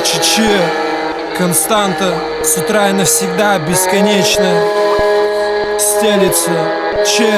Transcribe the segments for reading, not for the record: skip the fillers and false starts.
Че, константа, с утра и навсегда бесконечная стелится. Че,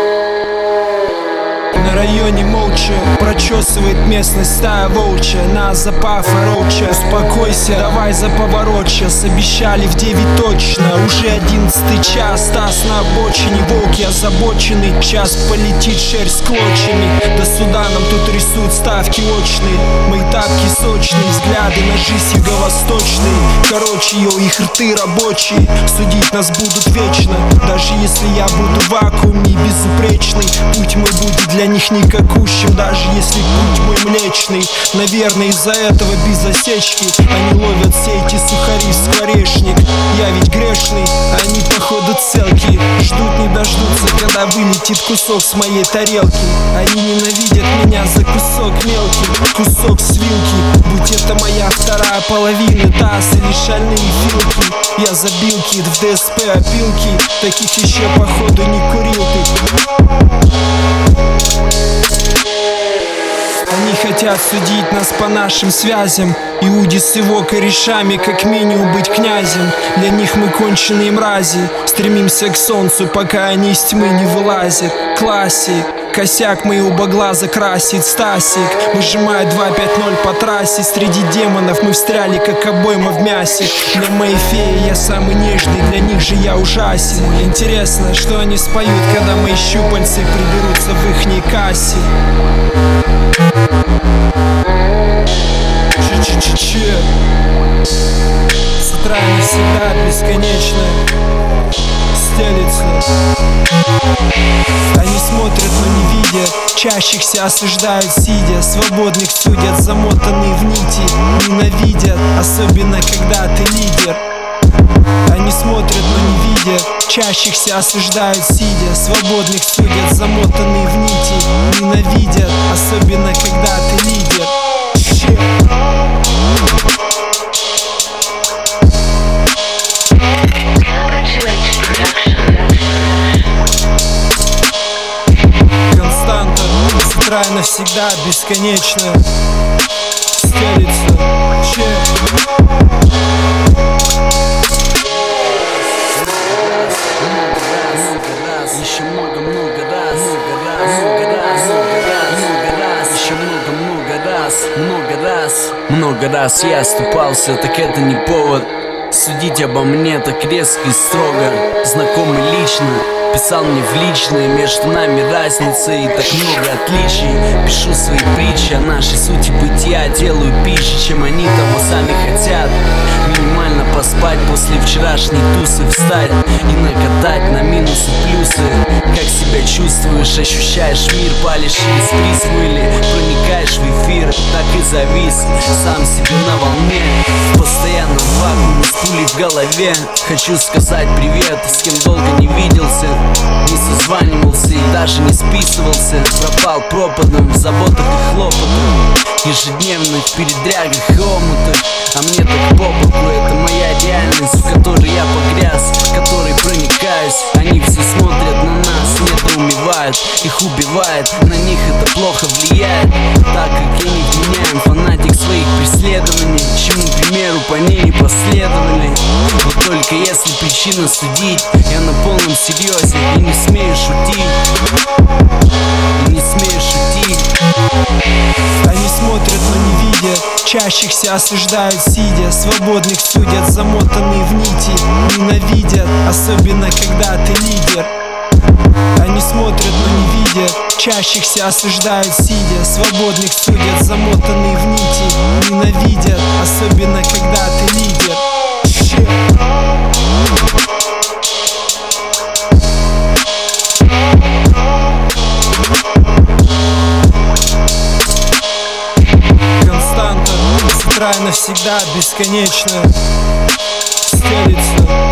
на районе молча прочесывает местность стая волчья. Нас за пафа роуча. Успокойся, давай за поворот. Сейчас обещали в 9 точно. Уже 11 час, Стас на обочине. Волки озабоченный, сейчас полетит шерсть клочьями. До суда нам тут рисуют ставки очные. Мои тапки сочные, взгляды на жизнь юго-восточные. Короче, их рты рабочие. Судить нас будут вечно. Даже если я буду в вакууме и безупречный, путь мой будет для них никакущим, даже если путь мой млечный. Наверное, из-за этого без осечки они ловят все эти сухари в скворечник. Я ведь грешный, они походу целки. Ждут не дождутся, когда вылетит кусок с моей тарелки. Они ненавидят меня за кусок мелкий, кусок с вилки. Будь это моя вторая половина, таз или шальные филки. Я забил кит в ДСП опилки, таких еще походу не курил ты. Они хотят судить нас по нашим связям. Иуди с его корешами, как минимум быть князем. Для них мы конченые мрази, стремимся к солнцу, пока они из тьмы не вылазят. Классик, косяк моего баглаза красит Стасик. Выжимает 2-5-0 по трассе. Среди демонов мы встряли, как обойма в мясе. Для моей феи я самый нежный, для них же я ужасен. Интересно, что они споют, когда мои щупальцы приберутся в ихней кассе. Че, с утра навсегда бесконечная стелится. Они смотрят, но не видят, чащихся осуждают сидя. Свободных судят, замотанные в нити. Ненавидят, особенно когда ты лидер. Они смотрят, но не видят, чащихся осуждают сидя. Свободных судят, замотанные в нити. Ненавидят, особенно когда ты лидер. Константа, с утра и навсегда бесконечная стелится. Еще много раз я оступался, так это не повод судить обо мне так резко и строго. Знакомый лично писал мне в личное, между нами разница и так много отличий. Пишу свои притчи о нашей сути бытия, делаю пищи, чем они того сами хотят. Минимально поспать после вчерашней тусы, встать и накатать на минусы плюсы. Как себя чувствуешь, ощущаешь мир, палишь через призму или проникаешь в эфир. Так и завис, сам себе на волне, в постоянном вакууме с пулей в голове. Хочу сказать привет, с кем долго не виделся, не созванивался и даже не списывался. Пропал пропадом в заботах и хлопотах, ежедневных передрягах и омутах. А мне так по боку, это моя реальность, в которой я погряз, в которой проникаюсь. Они все смотрят на нас, недоумевают, их убивает, на них это плохо влияет. Так как я не вменяем, фанатик своих преследований, чему примеру по ней не последовали. Вот только если причина судить, я на полном серьезе и не смею шутить. И не смею шутить. Они смотрят, но не видят, чащихся осуждают сидя. Свободных судят, замотанные в нити. Ненавидят, особенно когда ты лидер. Они смотрят, но не видят, чащихся осуждают сидя. Свободных судят, замотанные в нити. Ненавидят, особенно когда ты лидер. Константа, с утра и навсегда бесконечная стелится.